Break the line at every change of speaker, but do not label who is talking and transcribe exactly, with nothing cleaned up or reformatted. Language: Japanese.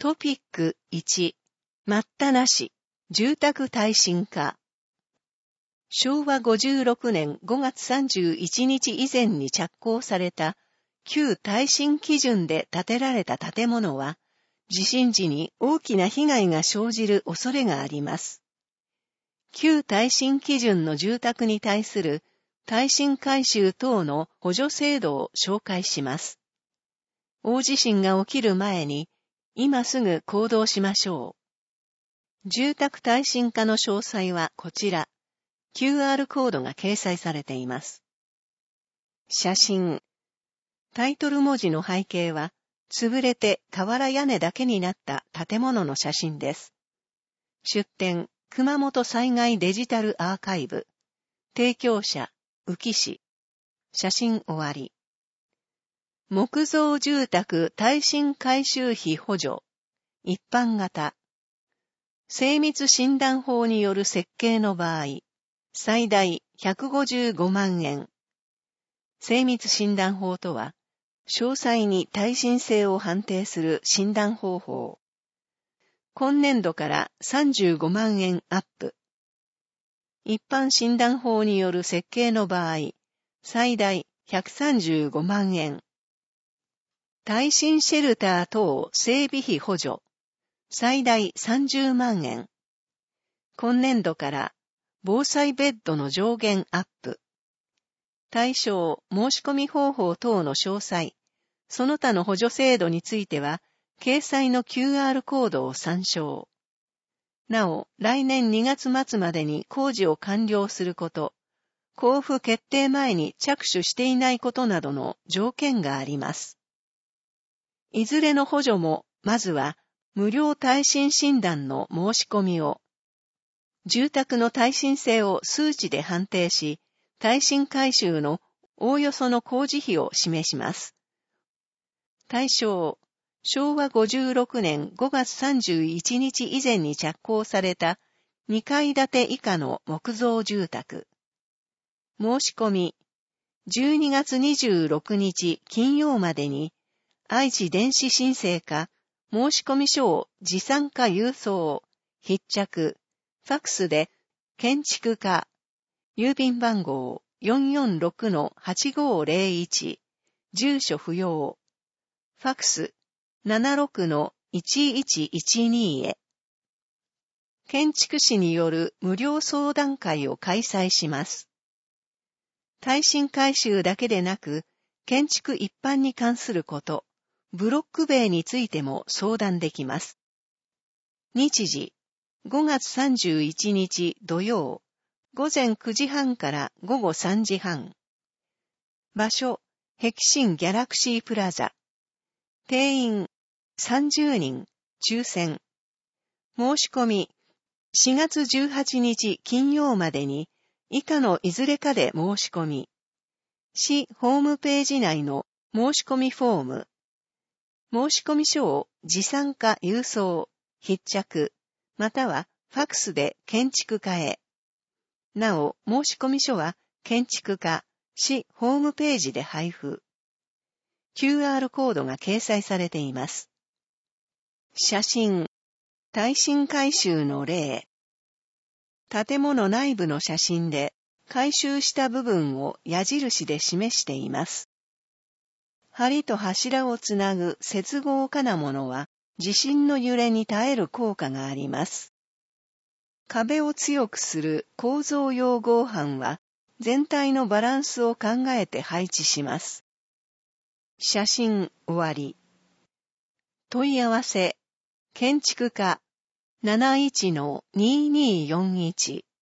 トピックいち、待ったなし、住宅耐震化。しょうわごじゅうろくねんごがつさんじゅういちにち以前に着工された旧耐震基準で建てられた建物は、地震時に大きな被害が生じる恐れがあります。旧耐震基準の住宅に対する耐震改修等の補助制度を紹介します。大地震が起きる前に、今すぐ行動しましょう。住宅耐震化の詳細はこちら。キューアール コードが掲載されています。写真。タイトル文字の背景は、潰れて瓦屋根だけになった建物の写真です。出典、熊本災害デジタルアーカイブ。提供者、宇城市。写真終わり。木造住宅耐震改修費補助。一般型。精密診断法による設計の場合、最大ひゃくごじゅうごまんえん。精密診断法とは、詳細に耐震性を判定する診断方法。今年度からさんじゅうごまんえんアップ。一般診断法による設計の場合、最大ひゃくさんじゅうごまんえん。耐震シェルター等整備費補助。最大さんじゅうまんえん。今年度から防災ベッドの上限アップ。対象、申し込み方法等の詳細、その他の補助制度については、掲載の キューアール コードを参照。なお、来年にがつ末までに工事を完了すること、交付決定前に着手していないことなどの条件があります。いずれの補助も、まずは、無料耐震診断の申し込みを、住宅の耐震性を数値で判定し、耐震改修のおおよその工事費を示します。対象、しょうわごじゅうろくねんごがつさんじゅういちにち以前に着工されたにかい建て以下の木造住宅。申し込み、じゅうにがつにじゅうろくにち金曜までに、愛知電子申請か、申込書を持参か郵送、筆着、ファックスで、建築家、郵便番号 よんよんろくのはちごーぜろいち、住所不要、ファックス ななろくのいちいちいちに へ。建築士による無料相談会を開催します。耐震改修だけでなく、建築一般に関すること、ブロック塀についても相談できます。日時、ごがつさんじゅういちにち土曜、ごぜんくじはんからごごさんじはん。場所、碧新ギャラクシープラザ。定員、さんじゅうにん、抽選。申し込み、しがつじゅうはちにち金曜までに、以下のいずれかで申し込み。市ホームページ内の申し込みフォーム。申込書を持参か郵送、筆着、またはファックスで建築家へ。なお、申込書は建築家、市ホームページで配布。キューアール コードが掲載されています。写真、耐震改修の例。建物内部の写真で改修した部分を矢印で示しています。梁と柱をつなぐ接合金物は地震の揺れに耐える効果があります。壁を強くする構造用合板は全体のバランスを考えて配置します。写真終わり。問い合わせ、建築家 なないちのにーにーよんいち